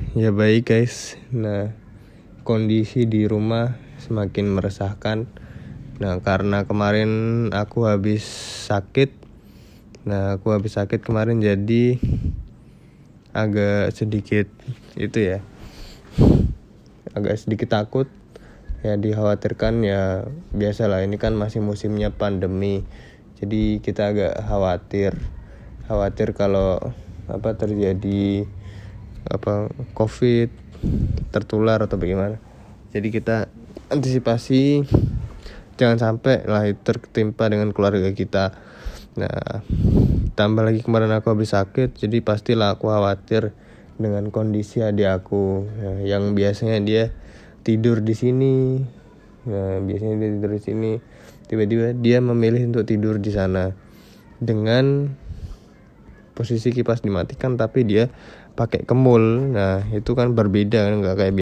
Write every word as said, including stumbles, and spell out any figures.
Ya baik guys. Nah, kondisi di rumah semakin meresahkan. Nah, karena kemarin aku habis sakit. Nah, aku habis sakit kemarin jadi agak sedikit itu ya. Agak sedikit takut. Ya dikhawatirkan ya, biasalah ini kan masih musimnya pandemi. Jadi kita agak khawatir. Khawatir kalau apa terjadi apa covid tertular atau bagaimana. Jadi kita antisipasi jangan sampai lah itu tertimpa dengan keluarga kita. Nah, tambah lagi kemarin aku habis sakit, jadi pastilah aku khawatir dengan kondisi adik aku ya, yang biasanya dia tidur di sini. Nah, biasanya dia tidur di sini, tiba-tiba dia memilih untuk tidur di sana dengan posisi kipas dimatikan tapi dia pakai kemul. Nah, itu kan berbeda kan, nggak kayak